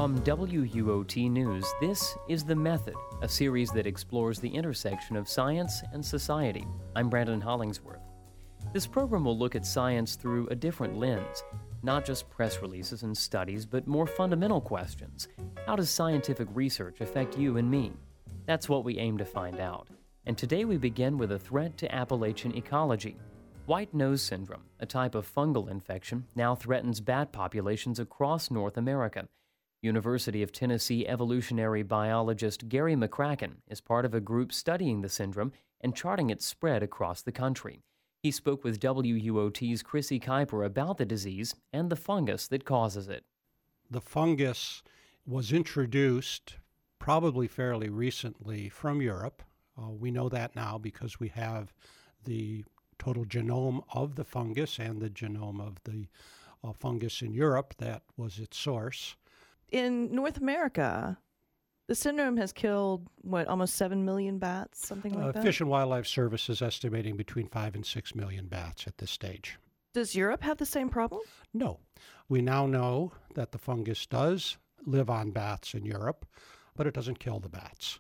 From WUOT News, this is The Method, a series that explores the intersection of science and society. I'm Brandon Hollingsworth. This program will look at science through a different lens, not just press releases and studies, but more fundamental questions. How does scientific research affect you and me? That's what we aim to find out. And today we begin with a threat to Appalachian ecology. White nose syndrome, a type of fungal infection, now threatens bat populations across North America. University of Tennessee evolutionary biologist Gary McCracken is part of a group studying the syndrome and charting its spread across the country. He spoke with WUOT's Chrissy Kuiper about the disease and the fungus that causes it. The fungus was introduced probably fairly recently from Europe. We know that now because we have the total genome of the fungus and the genome of the fungus in Europe. That was its source. In North America, the syndrome has killed, almost 7 million bats, something like that? Fish and Wildlife Service is estimating between 5 and 6 million bats at this stage. Does Europe have the same problem? No. We now know that the fungus does live on bats in Europe, but it doesn't kill the bats.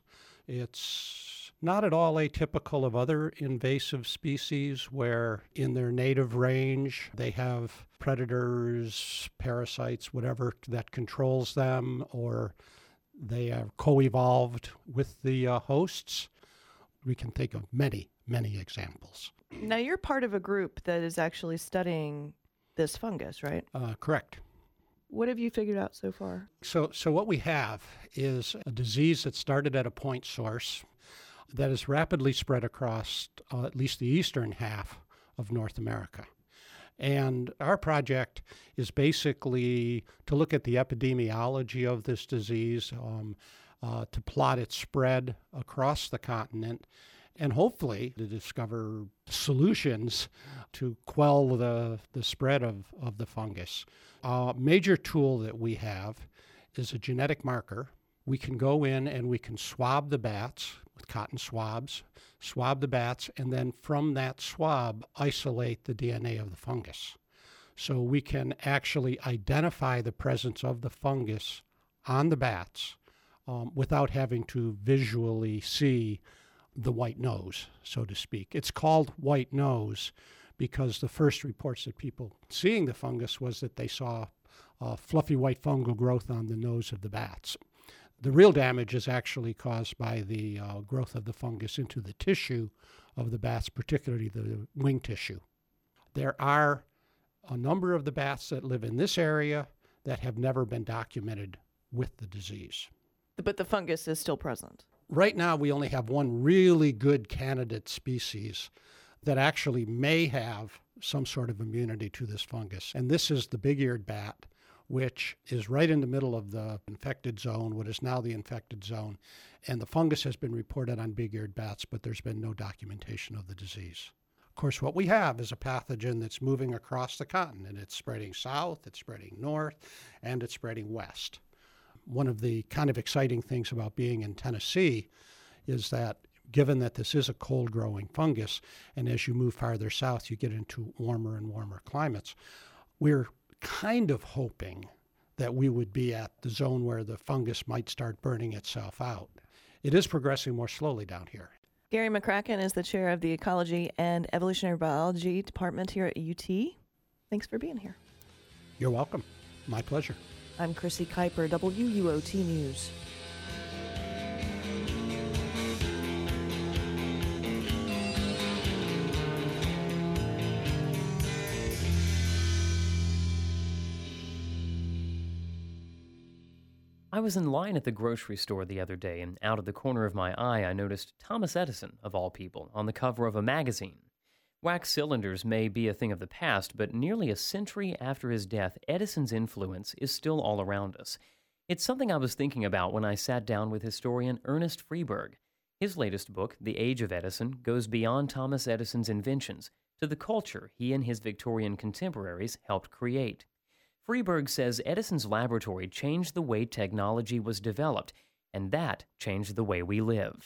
It's not at all atypical of other invasive species where in their native range they have predators, parasites, whatever that controls them, or they are co-evolved with the hosts. We can think of many, many examples. Now, you're part of a group that is actually studying this fungus, right? Correct. What have you figured out so far? So what we have is a disease that started at a point source that is rapidly spread across at least the eastern half of North America. And our project is basically to look at the epidemiology of this disease, to plot its spread across the continent, and hopefully to discover solutions to quell the spread of the fungus. A major tool that we have is a genetic marker. We can go in and we can swab the bats with cotton swabs, swab the bats, and then from that swab, isolate the DNA of the fungus. So we can actually identify the presence of the fungus on the bats without having to visually see the white nose, so to speak. It's called white nose because the first reports of people seeing the fungus was that they saw fluffy white fungal growth on the nose of the bats. The real damage is actually caused by the growth of the fungus into the tissue of the bats, particularly the wing tissue. There are a number of the bats that live in this area that have never been documented with the disease. But the fungus is still present. Right now, we only have one really good candidate species that actually may have some sort of immunity to this fungus, and this is the big-eared bat, which is right in the middle of the infected zone, what is now the infected zone. And the fungus has been reported on big-eared bats, but there's been no documentation of the disease. Of course, what we have is a pathogen that's moving across the continent. It's spreading south, it's spreading north, and it's spreading west. One of the kind of exciting things about being in Tennessee is that given that this is a cold-growing fungus, and as you move farther south, you get into warmer and warmer climates, we're kind of hoping that we would be at the zone where the fungus might start burning itself out. It is progressing more slowly down here. Gary McCracken is the chair of the Ecology and Evolutionary Biology Department here at UT. Thanks for being here. You're welcome. My pleasure. I'm Chrissy Kuiper, WUOT News. I was in line at the grocery store the other day, and out of the corner of my eye, I noticed Thomas Edison, of all people, on the cover of a magazine. Wax cylinders may be a thing of the past, but nearly a century after his death, Edison's influence is still all around us. It's something I was thinking about when I sat down with historian Ernest Freeberg. His latest book, The Age of Edison, goes beyond Thomas Edison's inventions to the culture he and his Victorian contemporaries helped create. Freeberg says Edison's laboratory changed the way technology was developed, and that changed the way we live.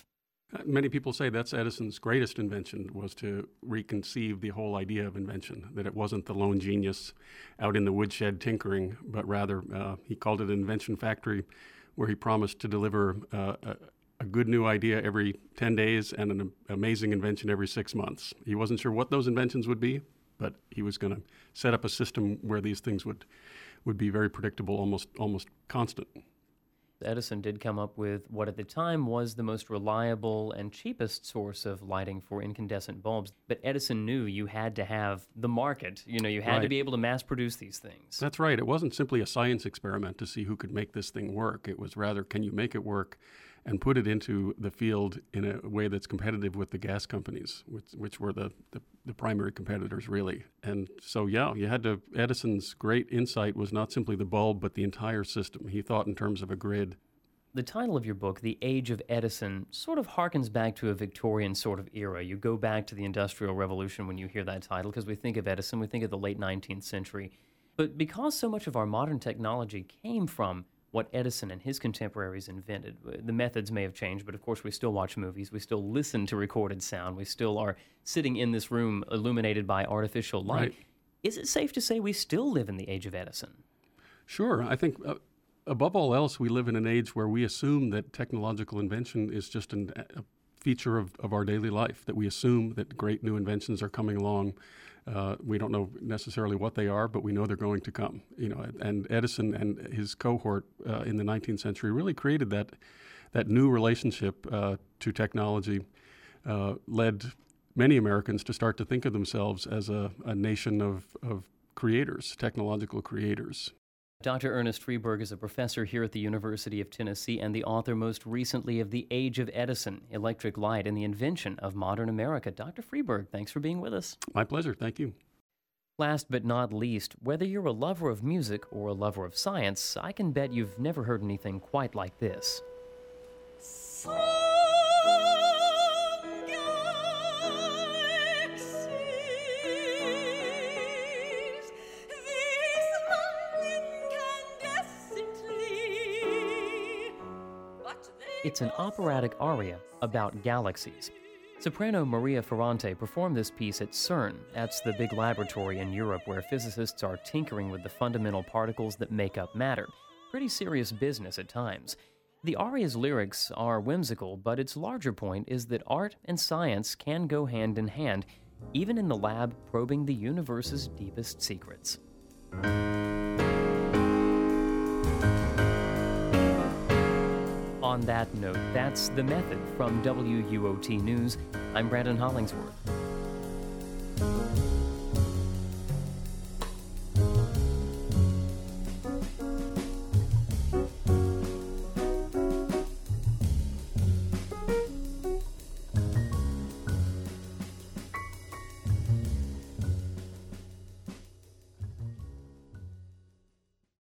Many people say that's Edison's greatest invention, was to reconceive the whole idea of invention, that it wasn't the lone genius out in the woodshed tinkering, but rather he called it an invention factory where he promised to deliver a good new idea every 10 days and an amazing invention every 6 months. He wasn't sure what those inventions would be, but he was going to set up a system where these things would be very predictable, almost constant. Edison did come up with what at the time was the most reliable and cheapest source of lighting for incandescent bulbs. But Edison knew you had to have the market. You had to be able to mass produce these things. That's right. It wasn't simply a science experiment to see who could make this thing work. It was rather, can you make it work and put it into the field in a way that's competitive with the gas companies, which were the primary competitors, really. And so, Edison's great insight was not simply the bulb, but the entire system. He thought in terms of a grid. The title of your book, The Age of Edison, sort of harkens back to a Victorian sort of era. You go back to the Industrial Revolution when you hear that title, because we think of Edison, we think of the late 19th century. But because so much of our modern technology came from what Edison and his contemporaries invented. The methods may have changed, but of course we still watch movies, we still listen to recorded sound, we still are sitting in this room illuminated by artificial light. Right. Is it safe to say we still live in the age of Edison? Sure. I think above all else, we live in an age where we assume that technological invention is just a feature of our daily life, that we assume that great new inventions are coming along. We don't know necessarily what they are, but we know they're going to come. And Edison and his cohort in the 19th century really created that new relationship to technology, led many Americans to start to think of themselves as a nation of creators, technological creators. Dr. Ernest Freberg is a professor here at the University of Tennessee and the author most recently of The Age of Edison, Electric Light and the Invention of Modern America. Dr. Freberg, thanks for being with us. My pleasure. Thank you. Last but not least, whether you're a lover of music or a lover of science, I can bet you've never heard anything quite like this. It's an operatic aria about galaxies. Soprano Maria Ferrante performed this piece at CERN. That's the big laboratory in Europe where physicists are tinkering with the fundamental particles that make up matter. Pretty serious business at times. The aria's lyrics are whimsical, but its larger point is that art and science can go hand in hand, even in the lab probing the universe's deepest secrets. On that note, that's The Method from WUOT News. I'm Brandon Hollingsworth.